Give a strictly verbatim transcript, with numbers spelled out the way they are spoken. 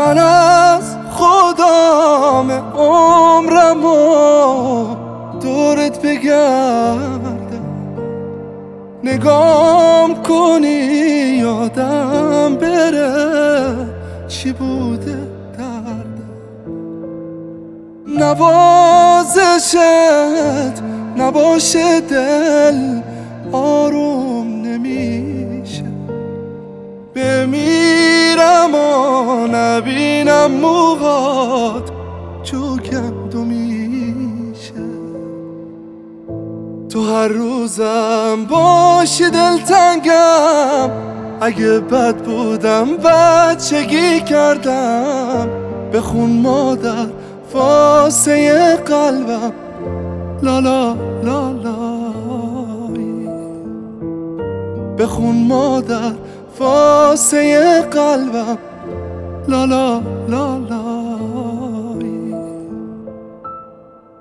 من از خدام عمرمو دورت بگردم، نگام کنی یادم بره چی بوده دردم. نوازشت نباشه دل آروم نمیشه، بمیرم و نبینم موهات چوکم میشه. تو هر روزم باشی دلتنگم، اگه بد بودم بچگی کردم. بخون مادر واسه قلبم لالا لالایی، بخون مادر واسه قلبم لالا لالا.